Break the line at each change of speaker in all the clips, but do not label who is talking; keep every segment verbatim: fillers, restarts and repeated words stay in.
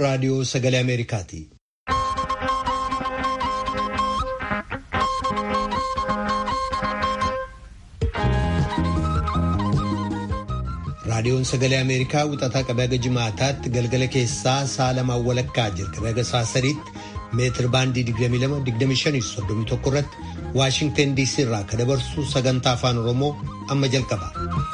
raadiyoo sagalee Ameerikaati. Raadiyoon sagalee Ameerikaa wixataa qabee haga jimaataatti galgala keessaa sa'a lamaan walakkaa jalqabee haga sa'a sadiitti meetir baandii digdamii lama digdamii shanii soddomii tokko irratti Waashingtan D C irraa kan dabarsu sagantaa afaan Oromoo amma jalqaba.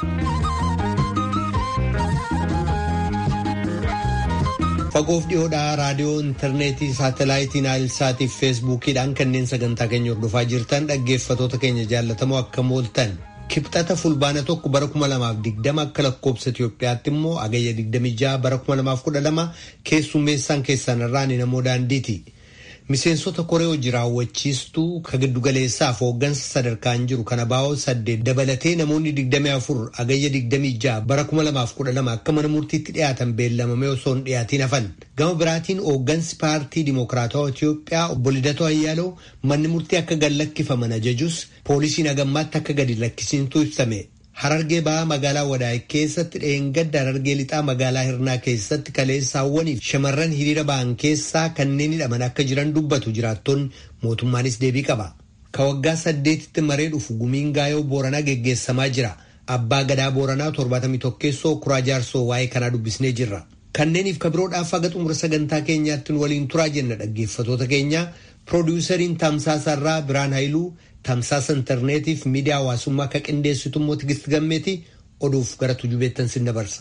Fagoof dhiyoodhaa raadiyoo intarneetii saatalaayitii naayilsaatii fi feesbuukiidhaan kanneen sagantaa keenya hordofaa jirtan dhaggeeffatoota keenya jaallatamoo akka mooltan. Kibxata fulbaana tokko bara kuma lamaaf digdama akka lakkoobsa Itoophiyaatti immoo agayya digdamii jaha bara kuma lamaaf kudha lama keessummeessaan keessan irraan namoo daandiiti. Miseensota koree hojii raawwachiistuu ka giddugaleessaaf hooggansa sadarkaan jiru kana baa'oo saddeet dabalatee namoonni digdamii afur agayya digdamii jaha bara kuma lamaaf kudha lama akka mana murtiitti dhiyaatan beellamamee osoo hin dhiyaatiin hafan. Gama biraatiin hooggansi paartii Dimookiraatawaa Itoophiyaa obbo Lidatoo Ayyaaloo manni murtii akka gad lakkifaman ajajus poolisiin hagammaatti akka gadi lakkisiintu ibsame. Harargee ba'aa magaalaa Wadaay keessatti dheengadda Harargee lixaa magaalaa Hirnaa keessatti kaleessaawwaniif shamarran hiriira ba'an keessaa kanneen hidhaman akka jiran dubbatu jiraattonni mootummaanis deebii qaba. Ka waggaa saddeetitti maree dhufu gumiin gaayoo Booranaa geggeessamaa jira. Abbaa Gadaa Booranaa torbaatamii tokkeessoo Kuraa Jaarsoo waa'ee kanaa dubbisnee jirra. Kanneeniif kabiroodhaaf haga xumura sagantaa keenyaatti waliin turaa jenna dhaggeeffatoota keenya. Piroodyusariin Tamsaasarraa Biraan Haayiluu, Tamsaasa intarneetiif miidiyaa hawaasummaa akka qindeessitu immoo Tigist Gammeeti oduuf gara tujubeettan sin dabarsa.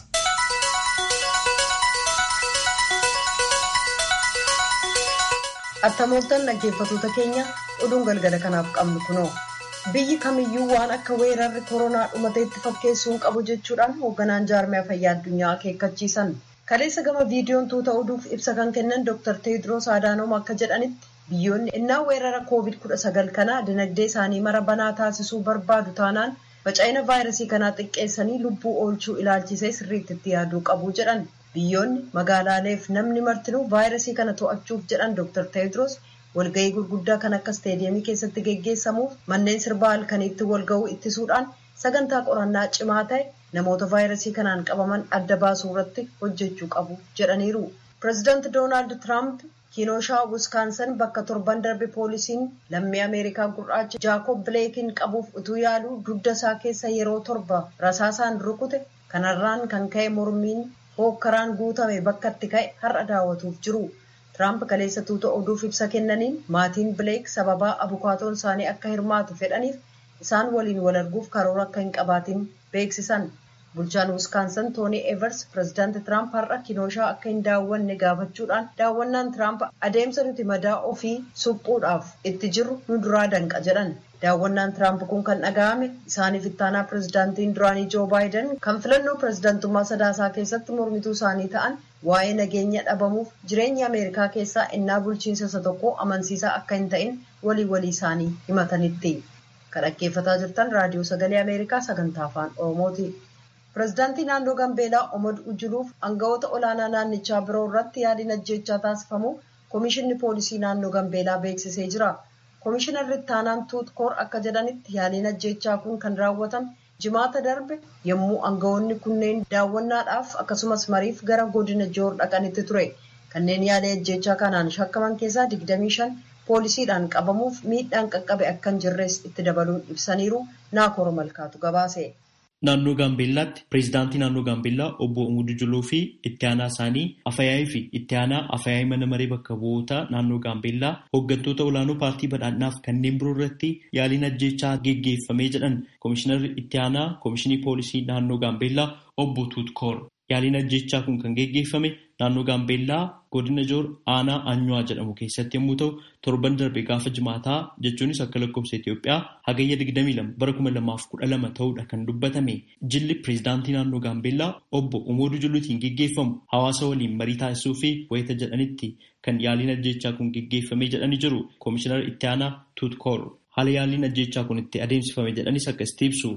Attamooltan dhaggeeffatoota keenya oduun galgala kanaaf qabnu kunoo. Biyyi kamiyyuu waan akka weerarri koronaa dhumateetti fakkeessuun qabu jechuudhaan hoogganaan jaarmiyaa fayyaa addunyaa akeekkachiisan. Kaleessa gama viidiyoon tuuta oduuf ibsa kan kennan Dooktar Teediroos Adaanoom akka jedhanitti biyyoonni innaa weerara koovid kudha sagal kanaa dinagdee isaanii mara banaa taasisuu barbaadu taanaan faca'ina vaayirasii kanaa xiqqeessanii lubbuu oolchuu ilaalchisee sirriitti itti yaaduu qabu jedhan. Biyyoonni magaalaaleef namni martinuu vaayirasii kana to'achuuf jedhan Dooktar Teediroos walgahii gurguddaa kan akka isteediyeemii keessatti geggeessamuuf manneen sirbaa halkaniitti walgahuu ittisuudhaan sagantaa qorannaa cimaa ta'e namoota vaayirasii kanaan qabaman adda baasuu irratti hojjechuu qabu jedhaniiru. Pireezidaanti Doonaald Tiraamp Kiinooshaa Wiskaansan bakka torban darbe poolisiin lammii Ameerikaa gurraacha Jaakob Bileekiin qabuuf utuu yaaluu dugda isaa keessa yeroo torba rasaasaan rukute kanarraan kan ka'e mormiin hookkaraan guutame bakka itti ka'e har'a daawwatuuf jiru. Tiraamp kaleessa tuuta oduuf ibsa kennaniin maatiin Bileek sababaa abukaatoon isaanii akka hirmaatu fedhaniif isaan waliin wal arguuf karoora akka hin qabaatin beeksisan. Bulchaan Wiskaansan Toonii Evers pireezidaanti Tiraamp har'a Kiinooshaa akka hin daawwanne gaafachuudhaan daawwannaan Tiraamp adeemsa nuti madaa ofii suphuudhaaf itti jirru nu duraa danqa jedhan. Daawwannaan Tiraamp kun kan dhaga'ame isaaniif ittaanaa pireezidaantiin duraanii Joo Baayiden kan filannoo pireezidaantummaa sadaasaa keessatti mormituu isaanii ta'an waa'ee nageenya dhabamuuf jireenya Ameerikaa keessaa innaa bulchiinsa isa tokko amansiisaa akka hin ta'in walii walii isaanii himatanitti. Kan dhaggeeffataa jirtan raadiyoo sagalee Ameerikaa sagantaa afaan Oromooti. Pireezidaantii naannoo Gambeelaa Omod Ujuluuf aangawoota olaanaa naannichaa biroo irratti yaaliin ajjeechaa taasifamu Komishinni Poolisii naannoo Gambeelaa beeksisee jira. Komishinarri ittaanaan Tuutkoor akka jedhanitti yaaliin ajjeechaa kun kan raawwatame jimaata darbe yommuu aangawoonni kunneen daawwannaadhaaf akkasumas mariif gara godina Joor dhaqanitti ture. Kanneen yaalii ajjeechaa kanaan shakkaman keessaa digdamii shan poolisiidhaan qabamuuf miidhaan qaqqabe akka hin jirres itti dabaluun ibsaniiru. Naakoor Malkaatu gabaase.
Naannoo Gaambeellaatti pireezidaantii naannoo Gaambeellaa obbo Umudu Juluu fi itti aanaa isaanii Afayaayii fi itti aanaa Afayaayii mana maree bakka bu'oota naannoo Gaambeellaa hooggantoota olaanoo paartii badhaadhinaaf kanneen biroo irratti yaaliin ajjeechaa geggeeffamee jedhan Komishinarri itti aanaa Komishinii Poolisii naannoo Gaambeellaa obbo Tuutkoor. Yaaliin ajjeechaa kun kan geggeeffame naannoo Gaambeellaa godina Joor aanaa Anyuwaa jedhamu keessatti yommuu ta'u torban darbe gaafa jimaataa jechuunis akka lakkoofsa Itoophiyaa hagayya digdamii lama bara kuma lamaaf kudha lama ta'uudha kan dubbatame. Jilli pireezidaantii naannoo Gaambeellaa obbo Umudu Juluutiin geggeeffamu hawaasa waliin marii taasisuu fi wayita jedhanitti kan yaaliin ajjeechaa kun geggeeffamee jedhanii jiru. Komishinar itti aanaa Tuutkoor haala yaaliin ajjeechaa kun itti adeemsifame jedhanis akkasitti ibsu.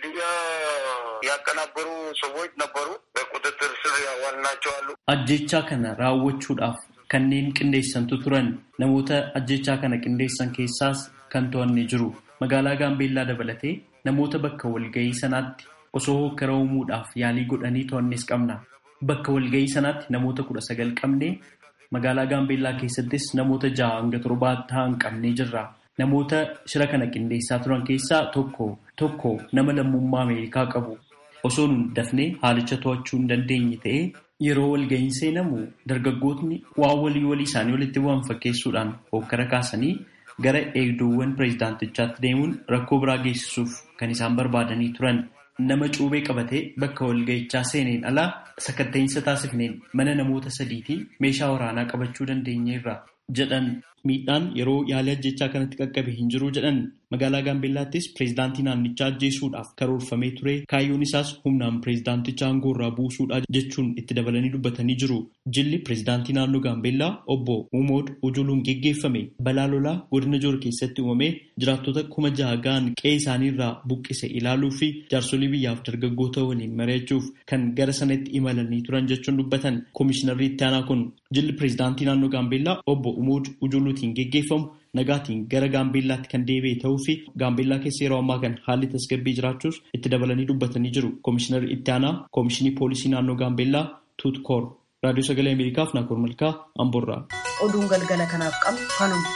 ያቀናበሩ ሰዎች ነበሩ በቁጥጥር ስር ያዋልናቸው አሉ
ajjechaa kana raawwachuudhaaf kanneen qindeessantu turan namoota ajjechaa kana qindeessan keessaas kan to'anne jiru magaalaa Gaambeellaa dabalatee namoota bakka walgahii sanaatti osoo hokkara uumuudhaaf yaalii godhanii to'annes qabna bakka walgahii sanaatti namoota kudha sagal qabne Magaalaa Gaambeellaa keessattis namoota ja'a hanga torbaa ta'an qabnee jirra. Namoota shira kana qindeessaa turan keessaa tokko tokko nama lammummaa Ameerikaa qabu. Osoo nun dafnee haalicha to'achuu hin dandeenye ta'ee yeroo walga'iin seenamu dargaggootni waan walii walii isaanii walitti bu'an fakkeessuudhaan hokkara kaasanii gara eegduuwwan pireezidaantichaatti deemuun rakkoo biraa geessisuuf kan isaan barbaadanii turan. Nama cuubee qabatee bakka walga'ichaa seeneen alaa sakatta'insa taasifneen mana namoota sadiitii meeshaa waraanaa qabachuu dandeenyeerra jedhan. Miidhaan yeroo yaalii ajjechaa kanatti qaqqabe hin jiru jedhan. Magaalaa Gaambeellaattis pireezidaantii naannichaa ajjeesuudhaaf karoorfamee ture. Kaayyoon isaas humnaan pireezidaanticha aangoorraa buusuudha jechuun itti dabalanii dubbatanii jiru. Jilli pireezidaantii naannoo Gaambeellaa obbo Umood Ujuluun geggeeffame balaa lolaa godina Joor keessatti uumamee jiraattota kuma jaha ga'an qe'ee isaaniirraa buqqise ilaaluu fi jaarsolii biyyaaf dargaggoota waliin mari'achuuf kan gara sanatti imalanii turan jechuun dubbatan. Koomishinarri itti aanaa kun jilli pireezidaantii naannoo Gaambeellaa obbo Umood Ujuluutiin geggeeffamu nagaatiin gara Gaambeellaatti kan deebi'e ta'uu fi Gaambeellaa keessa yeroo ammaa kan haalli tasgabbii jiraachuus itti dabalanii dubbatanii jiru. Koomishinarri itti aanaa Koomishinii Poolisii naannoo Gaambeellaa Tuutkoor Raadiyoo Sagalee Ameerikaaf Naakoor Malkaa Amboorraa.
Oduun galgala kanaaf qabnu kanuma.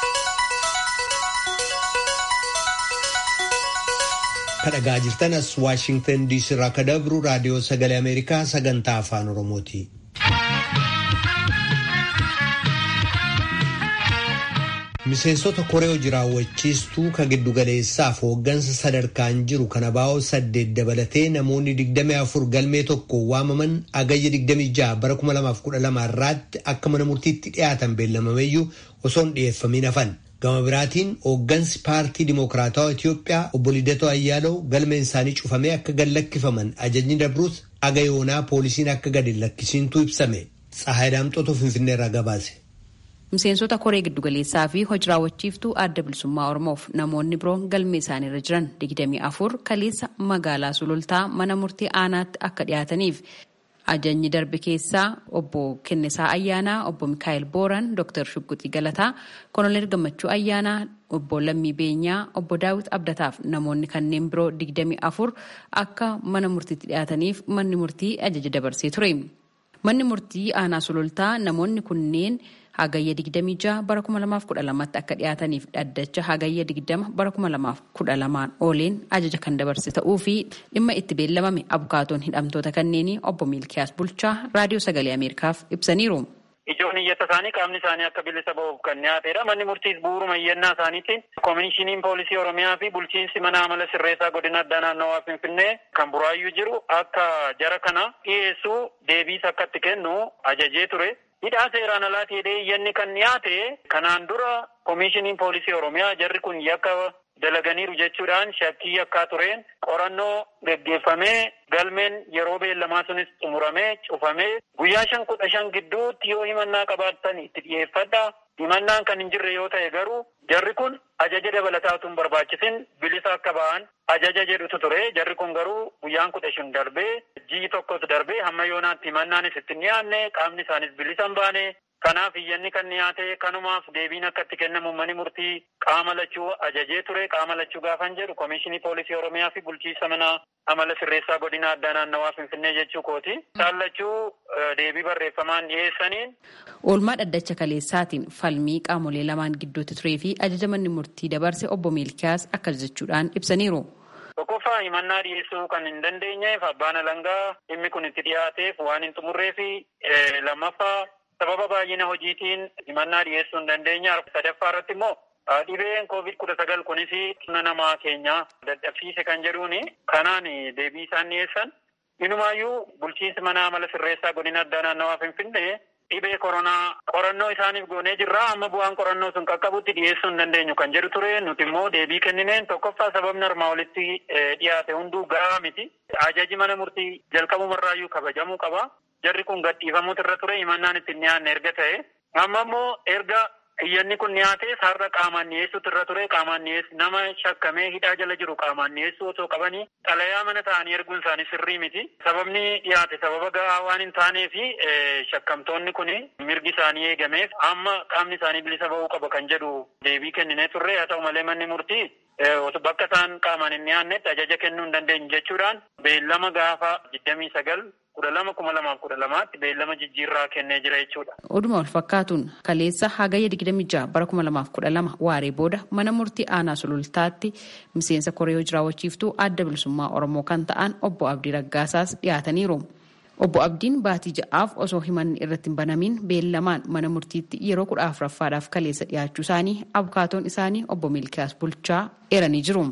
Kadhagaa jirtan as Waashingtan diisii irraa kan dabru Raadiyoo Sagalee Ameerikaa sagantaa afaan Oromooti. Miseensota koree hojii raawwachiistuu kan giddu galeessaaf hooggansa sadarkaan jiru kan abaa'oo saddeet dabalatee namoonni digdamii afur galmee tokko waamaman agayya digdamii jaha bara kuma lamaaf kudha lama irraatti akka mana murtiitti dhiyaatan beellamameyyuu osoo hin dhiyeeffamiin hafan. Gama biraatiin hooggansi paartii Dimookiraatawaa Itiyoophiyaa obbo Lidatoo Ayyaalaw galmeen isaanii cufamee akka gad lakkifaman ajajni dabruus agayoonaa poolisiin akka gad hin lakkisiintu ibsame. Tsahaay Daamxootu Finfinneerraa gabaase.
Miseensota koree giddugaleessaa fi hojii raawwachiiftuu adda bilisummaa Oromoof namoonni biroon galmee isaaniirra jiran digdamii afur kaleessa magaalaa Sulultaa mana murtii aanaatti akka dhiyaataniif ajajni darbe keessaa obbo Kennesaa Ayyaanaa, obbo Mikaa'el Booran, Dooktar Shugguxii Galataa, Koloneel Gammachuu Ayyaanaa, obbo Lammii Beenyaa, obbo Daawit Abdataaf namoonni kanneen biroo digdamii afur akka mana murtiitti dhiyaataniif manni murtii ajaja dabarsee ture. Manni murtii aanaa Sulultaa namoonni kunneen hagayya digdamii jaha bara kuma lamaaf kudha lamatti akka dhiyaataniif dhaddacha hagayya digdama bara kuma lamaaf kudha lamaan ooleen ajaja kan dabarse ta'uu fi dhimma itti beellamame abukaatoon hidhamtoota kanneenii obbo Miilkiyaas Bulchaa Raadiyoo Sagalee Ameerikaaf ibsaniiru.
Ijoon iyyata isaanii qaamni isaanii akka bilisa ba'uuf kan dhiyaateedha. Manni murtiis bu'uuruma iyyannaa isaaniitiin koomishiniin poolisii Oromiyaa fi bulchiinsi mana amala sirreessaa godina addaa naannawaa Finfinnee kan buraayyuu jiru akka jara kana dhiyeessuu deebiis akka itti kennu ajajee ture. Hidhaa seeraan alaatii jedhee iyyanni kan dhiyaate kanaan dura koomishiniin poolisii Oromiyaa jarri kun yakka dalaganiiru jechuudhaan shakkii yakkaa tureen qorannoo geggeeffamee galmeen yeroo beellamaa sunis xumuramee cufamee guyyaa shan kudha shan gidduutti yoo himannaa qabaattan itti dhiyeeffadha. Himannaan kan hin jirre yoo ta'e garuu jarri kun ajaja dabalataatu hin barbaachisin bilisa akka ba'an ajaja jedhutu ture. Jarri kun garuu guyyaan kudha shan darbee ji'i tokkos darbee hamma yoonaatti himannaanis itti hin dhiyaanne qaamni isaanis bilisa hin baane. Kanaaf iyyanni kan dhiyaate kanumaaf deebiin akka itti kennamu manni murtii qaama lachuu ajajee ture. Qaama lachuu gaafan jedhu koomishinii poolisii Oromiyaa fi bulchiinsa mana amala sirreessaa godina addaa naannawaa Finfinnee jechuu kooti. Isaan lachuu deebii barreeffamaan dhiyeessaniin.
Oolmaa dhaddacha kaleessaatiin falmii qaamolee lamaan gidduutti turee fi ajaja manni murtii dabarse obbo Miilkiyaas akkas jechuudhaan ibsaniiru.
Tokkoffaa himannaa dhiyeessuu kan hin dandeenyeef abbaan alangaa dhimmi kun itti dhiyaateef waan hin xumurree fi lammaffaa sababa baay'ina hojiitiin himannaa dhiyeessuu hin dandeenye. Sadaffaa irratti immoo dhibeen koovid kudha sagal kunis humna namaa keenya dadhabsiise kan jedhuuni kanaan deebii isaan dhiyeessan. Inumaayyuu bulchiinsi mana amala sirreessaa godina addaa naannawaa Finfinnee dhibee koronaa qorannoo isaaniif goonee jirra amma bu'aan qorannoo sun qaqqabutti dhiyeessuu hin dandeenyu kan jedhu ture. Nuti immoo deebii kennineen tokkoffaa sababni armaa olitti dhiyaate hunduu gahaa miti. Ajaji mana murtii jalqabumarraayyuu kabajamuu qaba. Jarri kun gadhiifamuutu irra ture himannaan itti dhiyaanne erga ta'e amma immoo erga iyyanni kun dhiyaate har'a qaamaan dhiyeessuutu irra ture. Qaamaan dhiyeessu nama shakkamee hidhaa jala jiru qaamaan dhiyeessuu osoo qabanii xalayaa mana ta'anii erguun isaanii sirrii miti. Sababni dhiyaate sababa gahaa waan hin taanee fi shakkamtoonni kun mirgi isaanii eegameef amma qaamni isaanii bilisa ba'uu qaba kan jedhu deebii kenninee turre. Haa ta'u malee manni murtii bakka isaan qaamaan hin dhiyaannetti ajaja kennuu hin dandeenyu jechuudhaan beellama gaafa digdamii sagal kudha lama kuma lamaaf kudha lamaatti beellama jijjiirraa kennee jira jechuudha.
Oduma wal fakkaatuun kaleessa hagayya digdamii jaha bara kuma lamaaf kudha lama waaree booda mana murtii aanaa sulultaatti miseensa koree hojii raawwachiiftuu adda bilisummaa Oromoo kan ta'an obbo Abdii Raggaasaas dhiyaataniiru. Obbo Abdiin baatii ja'aaf osoo himanni irratti hin banamin beellamaan mana murtiitti yeroo kudha afuraffaadhaaf kaleessa dhiyaachuu isaanii abukaatoon isaanii obbo Milkiyaas Bulchaa eeranii jiru.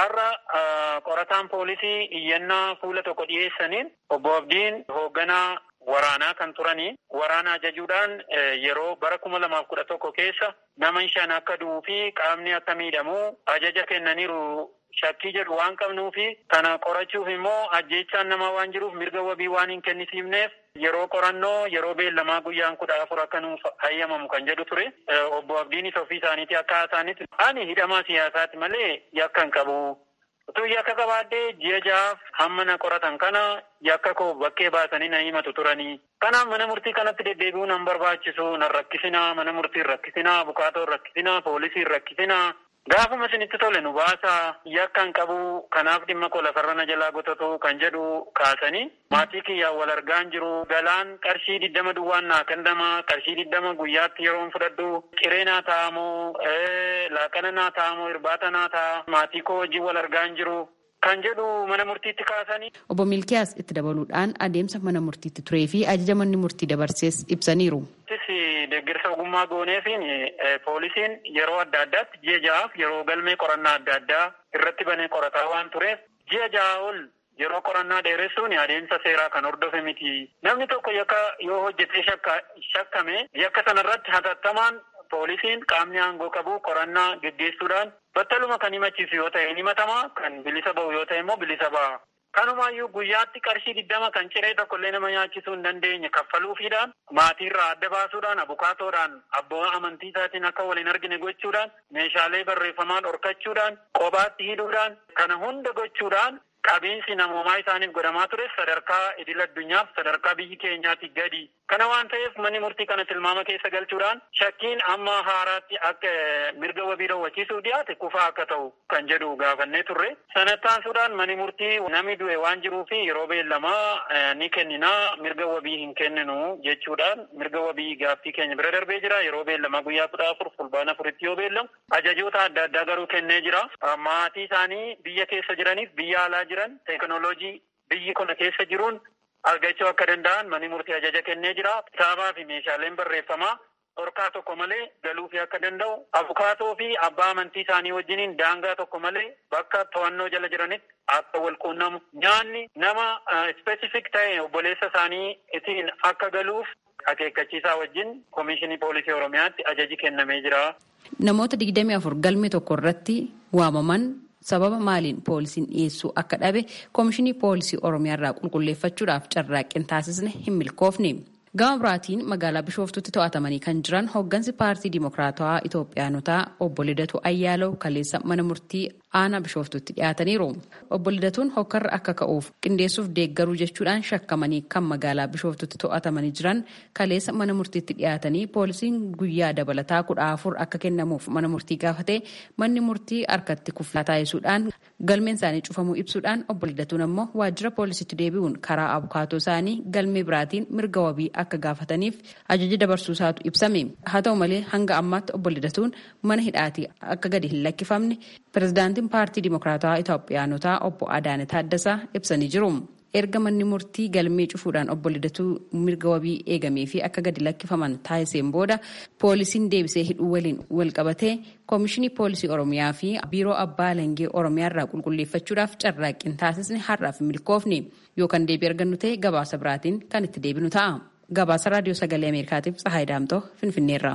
Har'a qorataan poolisii iyyannaa fuula tokko dhiyeessaniin obbo Abdiin hoogganaa waraanaa kan turanii waraana ajajuudhaan yeroo bara kuma lamaaf kudha tokko keessa nama shan akka du'uu fi qaamni akka miidhamu ajaja kennaniiru. Shakkii jedhu waan qabnuu fi kana qorachuuf immoo ajjeechaan namaa waan jiruuf mirga wabii waan hin kennisiifneef yeroo qorannoo yeroo beellamaa guyyaan kudha afur akka nuuf hayyamamu kan jedhu ture. Obbo Abdiinis ofii isaaniiti akka haasa'anitti ani hidhamaa siyaasaati malee yakka hin qabu. Utuu yakka qabaadhee ji'a ja'aaf hamma na qoratan kana yakka koo bakkee baasanii na himatu turanii. Kanaaf mana murtii kanatti deddeebi'uu nan barbaachisu nan rakkisinaa mana murtii rakkisinaa abukaatoo rakkisinaa poolisii rakkisinaa. Gaafuma isinitti tole nu baasaa yakka hin qabu kanaaf dhimma koo lafarra na jalaa gotatu kan jedhu kaasanii maatii kiyyaan wal argaan jiru galaan qarshii diddama duwwaan naa kennama qarshii diddama guyyaatti yeroon fudhadhu qiree naa taa'amoo laaqana naa taa'amoo irbaata naa ta'a maatii koo wajjin wal argaan jiru kan jedhu mana murtiitti kaasanii.
Obbo Milkiyaas itti dabaluudhaan adeemsa mana murtiitti turee fi ajaja manni murtii dabarsees ibsaniiru.
Deeggarsa ogummaa gooneefiin poolisiin yeroo adda addaatti ji'a ja'aaf yeroo galmee qorannaa adda addaa irratti banee qorataa waan tureef ji'a ja'a ol yeroo qorannaa dheeressuun adeemsa seeraa kan hordofe miti. Namni tokko yakka yoo hojjetee shakkame yakka sanarratti hatattamaan poolisiin qaamni aangoo qabu qorannaa geggeessuudhaan battaluma kan himachiisu yoo ta'e himatamaa kan bilisa ba'u yoo ta'e immoo bilisa ba'a. Kanumaayyuu guyyaatti qarshii diddama kan ciree tokkollee nama nyaachisuu hin dandeenye kaffaluufiidhaan maatiirraa adda baasuudhaan abukaatoodhaan abbaa amantii isaatiin akka waliin argine gochuudhaan meeshaalee barreeffamaa dhorkachuudhaan qobaatti hidhuudhaan kana hunda gochuudhaan qabiinsi namoomaa isaaniif godhamaa ture sadarkaa idil addunyaaf sadarkaa biyyi keenyaatti gadi. Kana waan ta'eef manni murtii kana tilmaama keessa galchuudhaan shakkiin amma haaraatti akka mirga wabii raawwachiisuuf dhiyaate kufaa akka ta'u kan jedhu gaafannee turre. Sanattaansuudhaan manni murtii namni du'e waan jiruu fi yeroo beellamaa ni kenninaa mirga wabii hin kenninu jechuudhaan mirga wabii gaaffii keenya bira darbee jira. Yeroo beellamaa guyyaa kudha afur fulbaana afuritti yoo beellamu ajajoota adda addaa garuu kennee jira. Maatii isaanii biyya keessa jiraniif biyya alaa jiran teekinooloojii biyyi kana keessa jiruun argachuu akka danda'an manni murtii ajaja kennee jira. Kitaabaa fi meeshaaleen barreeffamaa dhorkaa tokko malee galuufi akka danda'u abukaatoo fi abbaa amantii isaanii wajjiniin daangaa tokko malee bakka to'annoo jala jiranitti akka wal quunnamu nyaanni nama ispeesifik ta'e obboleessa isaanii ittiin akka galuuf akeekkachiisaa wajjin Komishinii Poolisii Oromiyaatti ajaji kennamee jira.
Namoota digdamii afur galmee tokko irratti waamaman sababa maaliin poolisiin dhiyeessuu akka dhabe Komishinii Poolisii Oromiyaa irraa qulqulleeffachuudhaaf carraaqqii taasisne hin milkoofne. Gama biraatiin magaalaa Bishooftuutti to'atamanii kan jiran hooggansi paartii Dimokiraatawaa Itoophiyaanotaa obbo Lidatu Ayyaalaw kaleessa mana murtii aanaa Bishooftuutti dhiyaataniiru. Obbo Lidatuun hokkarra akka ka'uuf qindeessuuf deeggaruu jechuudhaan shakkamanii kan magaalaa Bishooftuutti to'atamanii jiran kaleessa mana murtiitti dhiyaatanii poolisiin guyyaa dabalataa kudha afur akka kennamuuf mana murtii gaafate manni murtii harkatti kuffaa taasisuudhaan galmeen isaanii cufamuu ibsuudhaan obbo Lidatuun ammoo waajjira poolisiitti deebi'uun karaa abukaatoo isaanii galmee biraatiin mirga wabii akka gaafataniif ajaja dabarsuu isaatu ibsame. Haa ta'u malee hanga ammaatti obbo Lidatuun mana hidhaatii akka gadi hin lakkifamne pirezidaantiin paartii Dimokiraatawaa Itoophiyaanotaa obbo Adaane Taaddasaa ibsanii jiru. Erga manni murtii galmee cufuudhaan obbo Lidatuu mirga wabii eegamee fi akka gadi lakkifaman taasiseen booda poolisiin deebisee hidhuu waliin wal qabatee Komishinii Poolisii Oromiyaa fi Biiroo Abbaa Alangaa Oromiyaa irraa qulqulleeffachuudhaaf carraaqqii taasisne har'aaf milkoofne yookaan deebii argannu ta'e gabaasa biraatiin kan itti deebinu ta'a. Gabaasa Raadiyoo Sagalee Ameerikaatiif Tsahaay Daamtoo Finfinneerraa.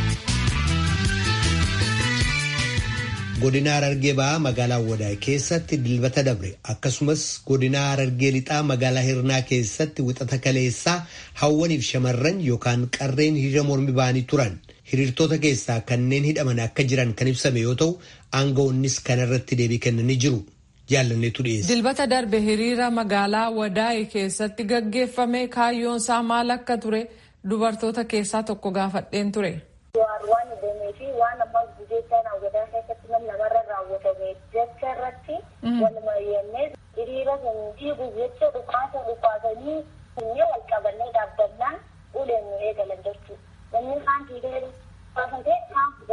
Godina Harargee Bahaa magaalaa Wadaay keessatti dilbata dabre akkasumas godina Harargee Lixaa magaalaa Hirnaa keessatti wixata kaleessaa hawwaniif shamarran yookaan qarreen hiriira mormii ba'anii turan. Hiriirtota keessaa kanneen hidhaman akka jiran kan ibsame yoo ta'u aangawoonnis kanarratti deebii kennanii jiru. Jaalanneetu dhiyeesse.
Dilbata darbe hiriira magaalaa Wadaay keessatti gaggeeffame kaayyoon isaa maal akka ture dubartoota keessaa tokko gaafadheen ture.
Waan deemee fi waan amma gudeessaa raawwataa keessatti namarra raawwatame jecha irratti walumaa yennee hiriira sanatti jecha dhukaasa dhukaasanii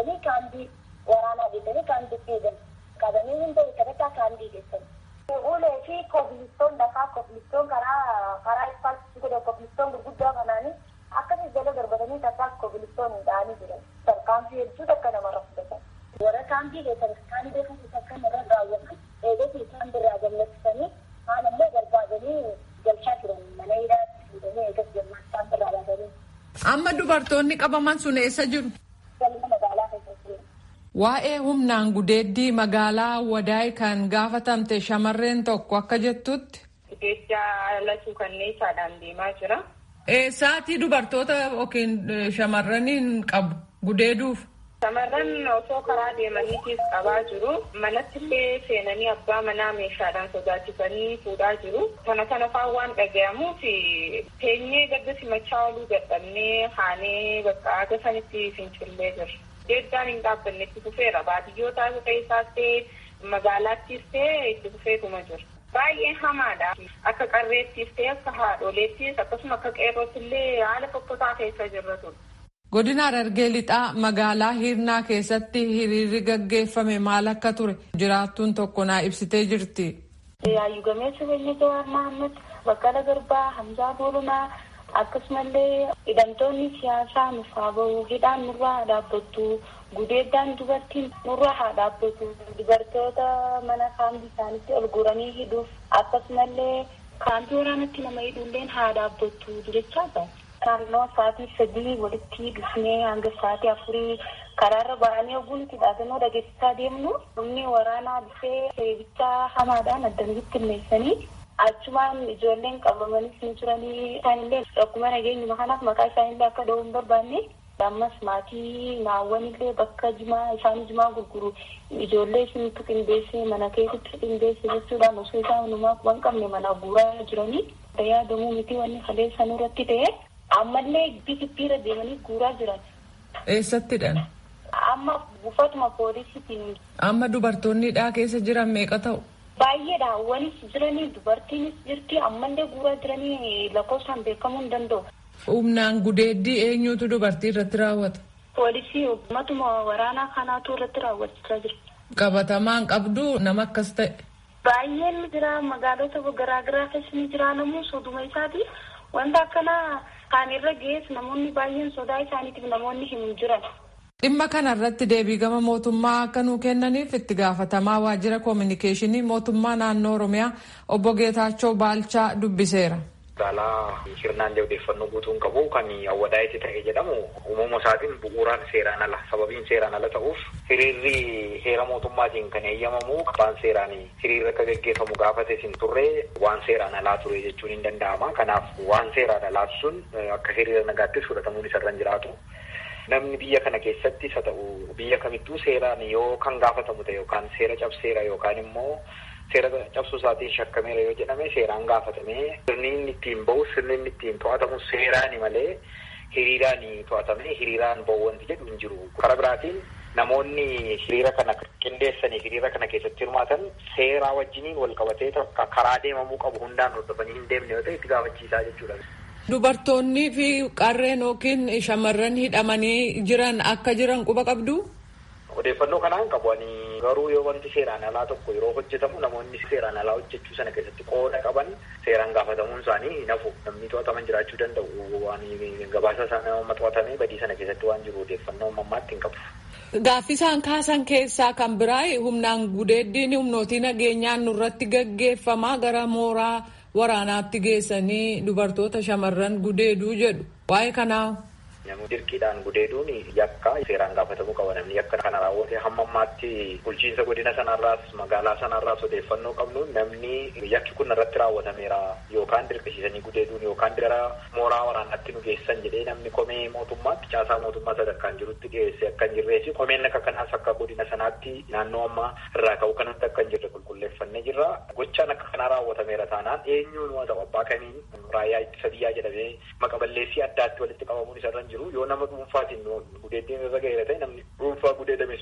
jedhanii kaambii waraanaa jedhanii kaambii fiigan qabanii hunda isaarratti kaambii geessan. Ulee fi kobilistoon lafaa kobilistoon karaa karaa ispaaltii godhe kobilistoon gurguddaa kanaanii akkasii jala darbatanii takkaas kobilistoon hidhaanii jiran. Kaambii hedduu takka namarra fudhatan. Warra kaambii keessan isaan beekamtu takka narra raawwatan eegatti isaan birraa gallachiisanii haan ammoo barbaadanii galchaa turan mana hidhaatti fuudhanii eegatti jemmaa isaan birraa baasanii.
Amma dubartoonni qabaman sun eessa jiru?
Galma magaalaa keessatti.
Waa'ee humnaan gudeeddii magaalaa Wadaay kan gaafatamte shamarreen tokko akka jettutti.
Gudeeddaa lachuu kanneessaadhaan deemaa jira.
Eessaatii dubartoota yookiin shamarraniin qabu gudeeduuf?
Shamarran osoo karaa deemaniitiif qabaa jiru. Manatti illee seenanii abbaa manaa meeshaadhaan sodaachisanii fuudhaa jiru. Kana kana fa'aa waan dhagahamuuf teenyee gadda simachaa oluu gadhabnee haanee bakka aga sanitti fincillee jirra. Gudeeddaan hin dhaabbanne itti fufeera. Baadiyyoota keessaas ta'ee magaalaattis ta'ee itti fufeetuma jira. Baay'ee hamaadha. Akka qarreettis ta'ee akka haadholeettis akkasuma akka qeerrootti illee haala fokkotaa keessa jirra ture.
Godina Harargee Lixaa magaalaa Hiirnaa keessatti hiriirri gaggeeffame maal akka ture jiraattuun tokko naa ibsitee jirti.
Yaayyu Gameessa Beellee Jawaar Mahammad, Baqqala Garbaa, Hamzaa Boolonaa akkasumallee hidhamtoonni siyaasaa nuuf haa bahu, hidhaan nurraa haa dhaabbattu, gudeeddaan dubartiin nurraa haa dhaabbattu, dubartoota mana kaambii isaaniitti ol guuranii hidhuuf akkasumallee kaambii waraanatti nama hidhuulleen haa dhaabbattu jechaa ba'a. Naannoo sa'aatii sadii walitti dhufnee hanga sa'aatii afurii karaarra ba'anii oguun itti dhaabannoo dhageessisaa deemnu humni waraanaa dhufee seebichaa hamaadhaan addamitti ilmeessanii achumaan ijoolleen qabamanis ni turanii isaanillee akkuma nageenyuma kanaaf maqaa isaanillee akka dha'uu hin barbaanne ammas maatii naawwanillee bakka jimaa isaanii jimaa gurguru ijoollee isinitti qindeessee mana keessatti qindeesse jechuudhaan osoo isaan hundumaa waan qabne mana guuraa jiranii yaadamuu miti wanni kaleessan irratti ta'e. Ammallee bibbiira deemanii guuraa jiran.
Eessattidhaan?
Amma buufatuma poolisiitiin.
Amma dubartoonnidhaa keessa jiran meeqa ta'u?
Baay'eedha. Wanis jiranii dubartiinis jirti ammallee guuraa jiranii lakkoofsaan beekamuu hin danda'u.
Humnaan gudeeddii eenyutu dubartii irratti raawwata?
Poolisii ummatuma waraanaa kanaatu irratti raawwachaa jira.
Qabatamaan qabdu nama akkas ta'e?
Baay'een jira magaalota garaagaraa keessa ni jira namuu sooduma isaati. Wanta akkanaa kan irra gees namoonni baay'een sodaa isaaniitiif namoonni hin jiran.
Dhimma kana irratti deebii gama mootummaa akka nuu kennaniif itti gaafatamaa waajjira koominikeeshinii mootummaa naannoo Oromiyaa obbo Geetaachoo Baalchaa dubbiseera.
Magaalaa Hirnaallee odeeffannoo guutuun qabu kan Awwadaayitti ta'e jedhamu uumama isaatiin bu'uuraan seeraan ala sababiin seeraan ala ta'uuf hiriirri heera mootummaatiin kan eeyyamamu abbaan seeraan hiriirri akka gaggeeffamu gaafate sin turre waan seeraan alaa ture jechuun hin danda'ama. Kanaaf waan seeraan alaa sun akka hiriira nagaattis fudhatamuun isarra hin jiraatu. Namni biyya kana keessattis haa ta'u biyya kamittuu seeraan yoo kan gaafatamu ta'e yookaan seera cabseera yookaan immoo seera cabsuu isaatiin shakkameera yoo jedhame seeraan gaafatamee sirni inni ittiin bahu sirni inni ittiin to'atamu seeraani malee hiriiraan to'atamee hiriiraan bahu wanti jedhu hin jiru. Karaa biraatiin namoonni hiriira kana qindeessanii hiriira kana keessatti hirmaatan seeraa wajjiniin wal qabatee karaa deemamuu qabu hundaan hordofanii hin deemne yoo ta'e itti gaafachiisaa jechuudha.
Dubartoonnii fi qarreen yookiin shamarran hidhamanii jiran akka jiran quba qabdu?
Odeeffannoo kanaan qabu ani garuu yoo wanti seeraan alaa tokko yeroo hojjetamu namoonni seeraan alaa hojjechuu sana keessatti qooda qaban seeraan gaafatamuun isaanii hin hafu. Namni to'ataman jiraachuu danda'u waan gabaasa isaa to'atamee badii sana keessatti waan jiru odeeffannoo mammaatti hin qabu.
Gaaffisaan kaasan keessaa kan biraa humnaan gudeeddiin humnootii nageenyaan nurratti gaggeeffamaa gara mooraa waraanaatti geessanii dubartoota shamarran gudeeduu jedhu. Waa'ee kanaa.
Namni dirqiidhaan gudeeduun yakka seeraan gaafatamuu qaba. Namni yakka kana raawwate hamma ammaatti bulchiinsa godina sanarraas magaalaa sanarraas odeeffannoo qabnu namni yakki kun irratti raawwatameera yookaan dirqisiisanii gudeeduun yookaan gara mooraa waraanaatti nu geessan jedhee namni komee mootummaatti caasaa mootummaa sadarkaan jirutti dhiyeesse akka hin jirreesi komeen akka kanaas akka godina sanaatti naannoo ammaa irraa ka'u kanatti akka hin jirre qulqulleeffannee jirra. Gochaan akka kanaa raawwatameera taanaan eenyuun waa ta'u abbaa kamiin raayyaa ittisa biyyaa jedhamee maqaballeessii addaatti walitti qabamuun isarra hin jiru. Yoo nama dhuunfaatiin gudeeddiin irra ga'eera ta'e namni dhuunfaa gudeedame sun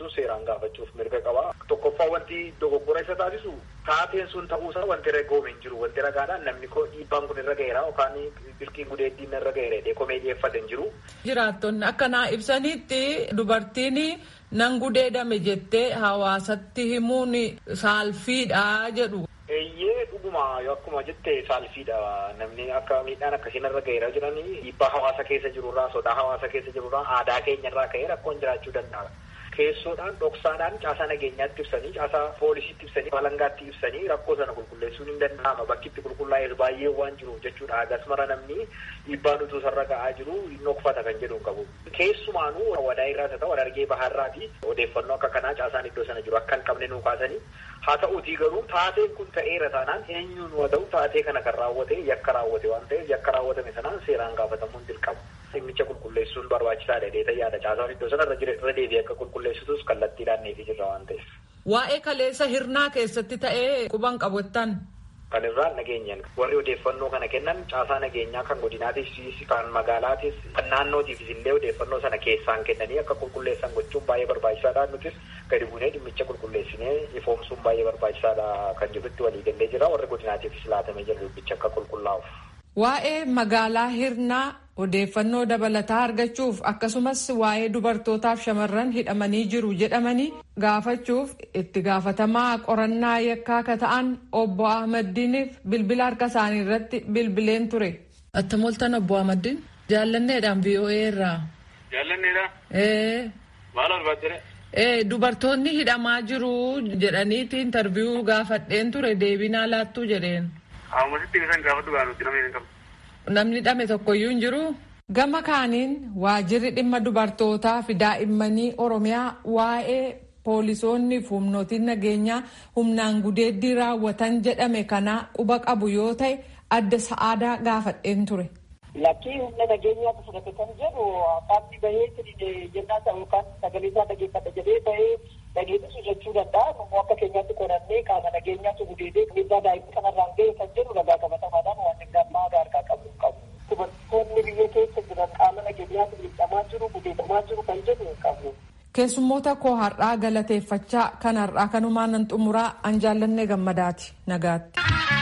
sun seeraan gaafachuuf mirga qaba. Tokkoffaa wanti dogoggora isa taasisu taateen sun ta'uusaa wanti ragoome hin jiru. Wanti ragaadhaan namni koo dhiibbaan kun irra ga'eera yookaan bilkiin gudeeddiin irra ga'eera jedhee komee dhiyeeffate hin jiru.
Jiraattonni akkanaa ibsanitti dubartiin nan gudeedame jettee hawaasatti himuun saalfiidha jedhu.
Eeyyee dhuguma akkuma jette saalfiidha. Namni akka miidhaan akkasiin irra ga'eera jiranii dhiibbaa hawaasa keessa jirurraa sodaa hawaasa keessa jirurraa aadaa keenyarraa ka'ee rakkoon jiraachuu danda'a. Keessoodhaan dhoksaadhaan caasaa nageenyaatti ibsanii caasaa poolisiitti ibsanii balangaatti ibsanii rakkoo sana qulqulleessuun hin danda'ama. Bakki itti qulqullaa'ees baay'ee waan jiruuf jechuudha. Agasmara namni dhiibbaan utuu sarara ga'aa jiru hin dhokfata kan jedhu hin qabu. Keessumaanuu wadaa irraas haa ta'u wadargee baharraati odeeffannoo akka kanaa caasaan iddoo sana jiru akka hin qabne nuu kaasanii. Haa ta'uutii garuu taateen kun ta'eera taanaan eenyuun waa ta'u taatee kana kan raawwate yakka raawwate waan ta'eef yakka raawwatame sanaan seeraan gaafatamuun dirqama. Dhimmicha qulqulleessuun barbaachisaadha jedhee yaada caasaan iddoo sana irra deebi'ee akka qulqulleessitus kallattii laanneefii jirra waan ta'eef.
Waa'ee kaleessa hirnaa keessatti ta'ee quban qabattan.
Kan irraan nageenyaan warri odeeffannoo kana kennan caasaa nageenyaa kan godinaatis kan magaalaatis kan naannootiifis illee odeeffannoo sana keessaan kennanii akka qulqulleessan gochuun baay'ee barbaachisaadha. Nutis gadi buunee dhimmicha qulqulleessinee ifoomsuun baay'ee barbaachisaadha kan jirutti walii gallee jira. Warri godinaatiifis laatamee jiru dhimmicha akka qulqullaa'uuf.
Waa'ee magaalaa hirnaa odeeffannoo dabalataa argachuuf akkasumas waa'ee dubartootaaf shamarran hidhamanii jiru jedhamanii gaafachuuf itti gaafatamaa qorannaa yakkaa akka ta'an obbo Ahmaddiiniif bilbila harka isaanii irratti bilbileen ture. Attamoltan obbo Ahmaddiin jaallanneedhaan V O A irraa.
Jaallanneedha?
Ee.
Maal barbaachire?
Ee dubartoonni hidhamaa jiru jedhaniiti intarviyuu gaafadheen ture deebinaa laattuu jedheen.
Haamasitti isaan gaafadhu gaanutti namni hin qabu.
Namni hidhame tokkoyyuu hin jiru. Gama kaaniin waajirri dhimma dubartootaa fi daa'immanii Oromiyaa waa'ee poolisoonni fi humnootiin nageenyaa humnaan gudeeddii raawwatan jedhame kana quba qabu yoo ta'e adda sa'aadaa gaafadheen ture.
Lakkii humna nageenyaa fudhate kan jedhu qaamni bahee jennaa ta'u yookaan sagalee isaa dhageeffadha jedhee bahee dhageessisu jechuu danda'a. Nummuu akka keenyaatti qorannee qaama nageenyaatu gudeedee miidhaa daa'imni kanarraan ga'e kan jedhu ragaa qabatamaadhaan waan gammaa harkaa qabu qabu. Dubartoonni biyya keessa jiran qaama nageenyaatu miidhamaa jiru gudeedamaa jiru kan jedhu hin qabu.
Keessummoota koo har'aa galateeffachaa kan har'aa kanumaan nan xumuraa an jaallannee gammadaati nagaatti.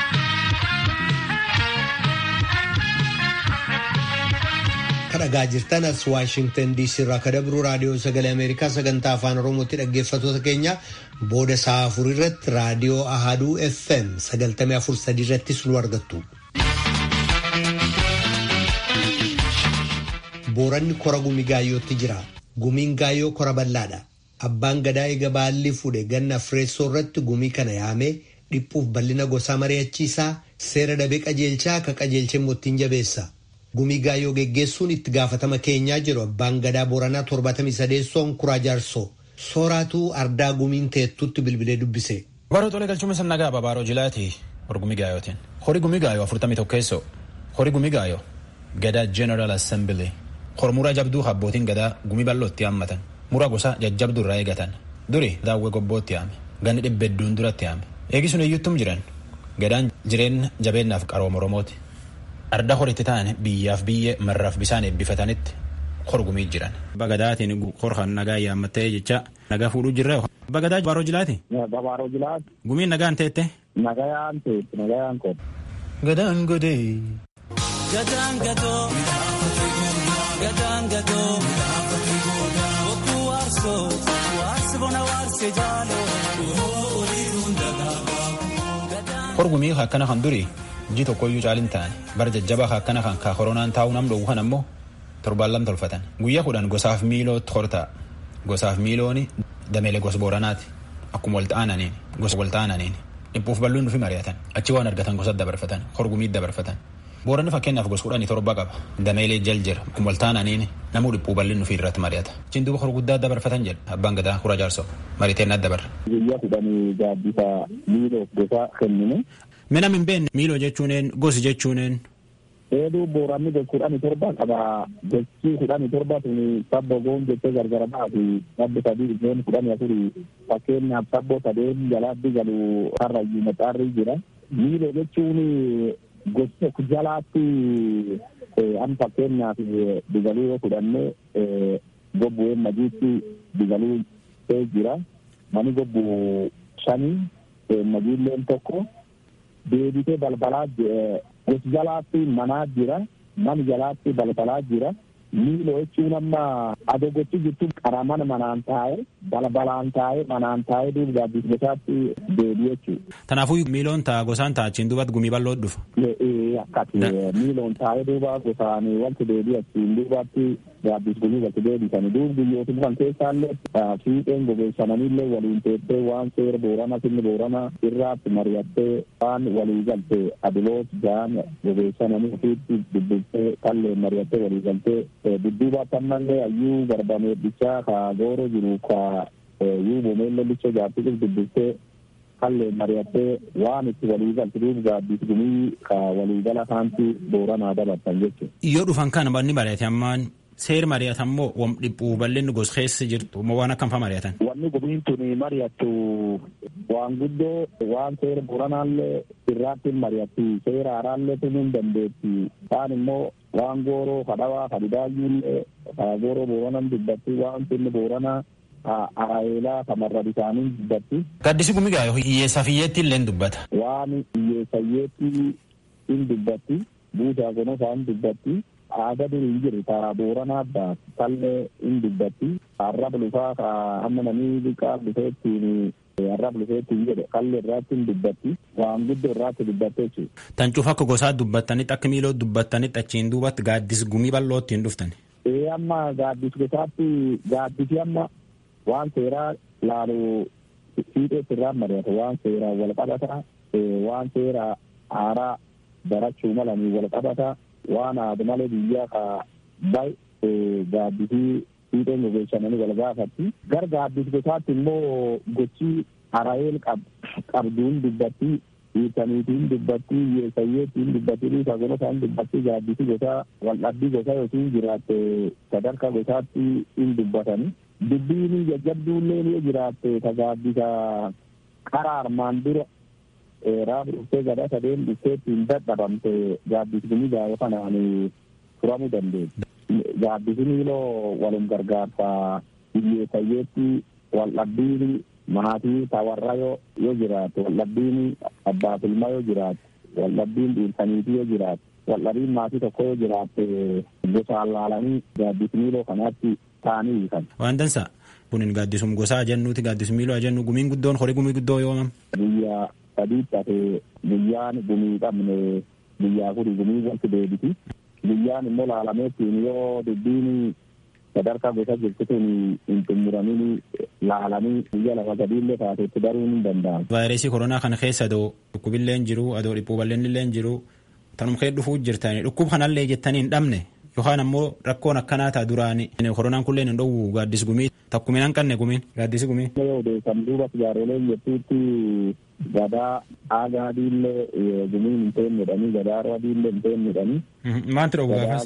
Kadhagaa jirtan as Waashingtan D C irraa kadabru raadiyoo sagalee Ameerikaa sagantaa afaan Oromootti dhaggeeffattoota keenya booda sa'a afur irratti raadiyoo Ahaduu F M sagaltamii afur sadii irratti nu argattu. Booranni kora gumii gaayyootti jira. Gumiin gaayyoo kora bal'aadha. Abbaan gadaa eega baalli fuudhe ganna Fireessoo irratti gumii kana yaamee dhiphuuf bal'ina gosaa mari'achiisaa seera dabee qajeelchaa akka qajeelchee mootiin jabeessa. Gumii gaayyoo geggeessuun itti gaafatama keenyaa jiru abbaan gadaa Booranaa torbatamii sadeessoon kuraa jaarsoo sooraatuu ardaa gumiin teettutti bilbilee dubbise.
Baaroo tolee galchuun isa nagaa babaaroo jilaati hor gumii gaayyootiin. Hori gumii gaayyoo afurtamii tokkeessoo hori gumii gaayyoo gadaa General Assembly hor muraa jabduu abbootiin gadaa gumii bal'ootti haammatan muraa gosa jajjabduu irraa eegatan duri daawwee gobbootti haame ganni dhibba hedduun duratti haame eegisuun eeyyuttum jiran gadaan jireenya jabeennaaf qarooma Oromooti. Arda horitti ta'an biyyaaf biyyee marraaf bisaan eebbifatanitti horgumii jiran. Bagadaatiin horkan nagaa yaammattee jecha nagaa fuudhuu jirre. Bagadaa baaroo jilaati?
Baaroo jilaati.
Gumiin nagaan teette?
Nagayaan teette nagayaan kooti.
Gadaan godee.
Gadaan gadoo. Gadaan gadoo. Bokkuu waarsoo. Waarsi bona waarsee jaaloo.
Horgumii akkana kan durii. Ji tokkoyyuu caalin ta'an bar jajjabaa akkana kan kaa koronaan taa'uu nam dhowwu kan ammoo torbaan lam tolfatan guyyaa kudhan gosaaf miilootti hortaa gosaaf miilooni dameelee gos booranaati akkuma wal ta'ananiin gosa wal ta'ananiin dhiphuuf balluun nufi mari'atan achi waan argatan gosa dabarfatan horgumii dabarfatan booranni fakkeenyaaf gos kudhanii torba qaba dameelee jal jira akkuma wal ta'ananiin namuu dhiphuu balluun nufi irratti mari'ata cin duuba horguddaa dabarfatan jedha abbaan gadaa kura jaarsoo mariiteen adda barra.
Guyyaa kudhanii gaaddisa miiloo gosa kennine.
Mina min beekne miiloo jechuuneen gosi jechuuneen.
Eeduu booranni gosa kudhanii torba qaba. Gosi kudhanii torba tuni sabbo goon jettee gargar baatu sabbo sadii isheen kudhanii afurii fakkeenyaaf sabbo sadeen jalaatti galu harrayyuu maxaarri jira. Miiloo jechuun gosa jalaatti an fakkeenyaaf digaluu yoo fudhanne gobbu'een majiitti digaluu guutee jira. Mani gobbu shanii nagiilleen tokko deebitee balbalaa gosi jalaatti manaa jira. Mani jalaatti balbalaa jira. Miiloo jechuun amma adoo gochi jirtu qaraman manaan taa'e balbalaan taa'e manaan taa'e duuba gaaddisa gosaatti deebi jechuudha.
Kanaafuu miiloon ta'a gosaan ta'a achiin duubatti gumii bal'oo dhufa.
Akkati miiloon taa'e duuba gosaan wanti deebi achiin duubatti gaaddisa gumii walti deebisanii duuba guyyoota dhufan keessaallee fiixeen gogeessananillee waliin teessee waan seera boorana sinni boorana irraatti mari'attee waan walii galtee adiloos jaan gogeessananii ofiitti dubbistee kallee mari'attee walii galtee dudduuba tammallee ayyuu barbameedhichaa ka gooro jiru ka yuu bomeellee licha jaartiif dubbistee kallee mari'attee waan itti walii galti duuba gaaddisa gumii ka waliigala kaanti booranaa dabartan jechuudha.
Yoo dhufan kana banni mari'ate ammaan seer mari'atan moo wam dhiphuu bal'inni gos keessa jirtu moo waan akkam fa mari'atan?
Wanni gumiin tuni mari'attu waan guddoo waan seera booranaallee irraatti mari'atti seera haaraallee tunuun dandeetti. Kaan immoo waan gooroo kadhawaa kadhidaayyuullee gooroo booranan dubbatti waan sinni booranaa araayelaa kamarra bisaanii dubbatti.
Gaaddisi gumii gaayoo hiyyeessa fiyyeetti illee dubbata.
Waan hiyyeessa hiyyeetti in dubbatti buusaa gonofaan dubbatti. Aadaa durii jiru ta'a booranaa baas tallee in dubbatti arraba lufaa ka amma namni liqaa dhufeettiin arraba dhufeettiin jedhe kallee irraatti in dubbatti waan guddoo irraatti dubbattee jechuudha.
Tan cufa akka gosaa dubbattanitti akka miiloo dubbattanitti achiin duubatti gaaddis gumii bal'ootti hin dhuftan.
Ee amma gaaddis gosaatti gaaddisi amma waan seeraa laalu fiixeetti irraan mari'ata waan seeraa wal qabata waan seeraa haaraa barachuu malanii wal qabata. Waan aadu malee biyyaa ka baay'ee gaaddisii fiixeen gogeessananii wal gaafatti. Gar gaaddis gosaatti immoo gochi araayeel qabduun dubbatti hiikaniitiin dubbatti hiyyeessayyeettiin dubbatti dhiisaa gonosaan dubbatti gaaddisii gosaa waldhabbii gosaa yookiin jiraatte sadarkaa gosaatti in dubbatani. Dubbiin jajjabduullee ni jiraatte ka gaaddisa karaa armaan dura raab dhuftee gadaa sadeen dhufteetti hin dadhabamte gaaddis gumii gaayoo kanaan furamuu dandeessu. Gaaddisi miiloo walum gargaarsa hiyyeessayyeetti waldhabbiin maatii tawarra yoo jiraate waldhabbiin abbaa filmaa yoo jiraate waldhabbiin dhiirsaniitii yoo jiraate waldhabbiin maatii tokko yoo jiraate gosaan laalanii gaaddisi miiloo kanaatti ta'anii hiikan.
Waan dansaa kunin gaaddisum gosaa jennuuti gaaddisum miiloo jennu gumiin guddoon horii gumii guddoo yoomam.
Biyya sadii taate guyyaan gumii qabne guyyaa kuni gumii wanti deebiti. Guyyaan immoo laalameettiin yoo dubbiin sadarkaa gosa jirtuun hin xumuramin laalanii guyyaa lama sadiillee taateetti daruun hin danda'amu.
Vaayirasii koronaa kana keessa adoo dhukkubillee hin jiru adoo dhiphuu bal'inillee hin jiru tanum kee dhufuu jirtani dhukkub kanallee jettanii hin dhabne yookaan ammoo rakkoon akkanaa ta'a duraani koronaan kulleen hin dhowwu gaaddis gumii takkumin hanqanne gumiin gaaddisi gumii.
Yoo odeessan duuba jaaroleen jettuutti gadaa aagaadiillee gumiin hin teennedhanii gadaa arwadiillee hin teennedhanii.
Maanti dhowwu gaafas?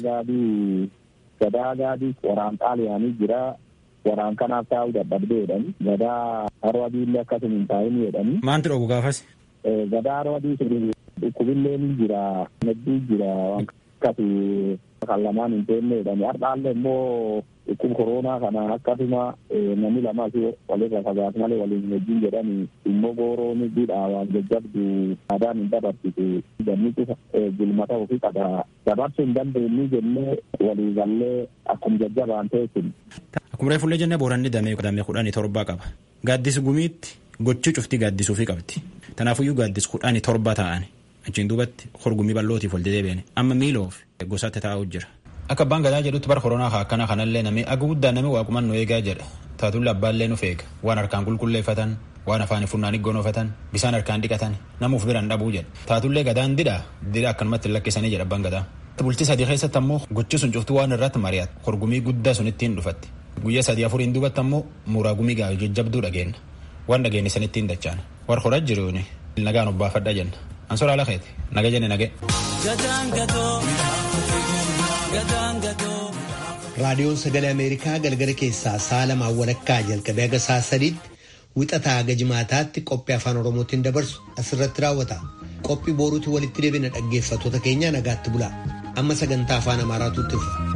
Gadaa aagaadii waraan xaaliyaanii jira waraan kanaaf taa'uu dadhabdeedhani gadaa arwadiillee akkasuma hin taa'in jedhanii.
Maanti dhowwu gaafas?
Gadaa arwadii sun dhukkubillee ni jira hedduu jira akkasii kan lamaan hin teennedhani har'aallee immoo dhukkub koronaa kana akkasuma namni lamaa fi walirra fagaatu malee waliin wajjin jedhanii immoo gooroon bidhaa waan jajjabdu aadaan hin dabarsitu gannitu gulmata ofii qaba dabarsuu hin dandeenye jennee walii gallee akkuma jajjabaan teessin.
Akkuma reefullee jennee booranni damee damee kudhanii torbaa qaba. Gaaddis gumiitti gochii cufti gaaddisuufii qabdi. Tanaafuyyuu gaaddis kudhanii torba ta'ani. Achiin duubatti horgumii bal'ootiif wal dedeebi'ani. Amma miiloof gosaatti taa'uu jira. Akka abbaan gadaa jedhutti bara koronaa akkana kanallee namni aga guddaan namni waaquman nu eegaa jedha. Taatulle abbaallee nuuf eega. Waan harkaan qulqulleeffatan, waan afaan funaanii gonoofatan, bisaan harkaan dhiqatan, namuuf biraan dhabuu jedha. Taatullee gadaan didhaa, didhaa akkanumatti lakkisanii jedha abbaan gadaa. Bultii sadii keessatti ammoo gochi sun cuftuu waan irratti mari'atu horgumii guddaa sun ittiin dhufatti. Guyyaa sadii afuriin duubatti ammoo muuraa gumii gaayoo jajjabduu dhageenya. Waan dhageenya san ittiin dachaan. War horaa jiruuni nagaan obbaafadha jenna. Ansoraa lakeeti naga jenne nage.
Raadiyoon Sagalee Ameerikaa galgala keessaa sa'a lamaa walakkaa jalqabee haga sa'a sadiitti wixataa haga jimaataatti qophii afaan Oromootiin dabarsu asirratti raawwata. Qophii boruutti walitti deebina dhaggeeffattoota keenya nagaatti bulaa. Amma sagantaa afaan Amaaraatu itti fufa.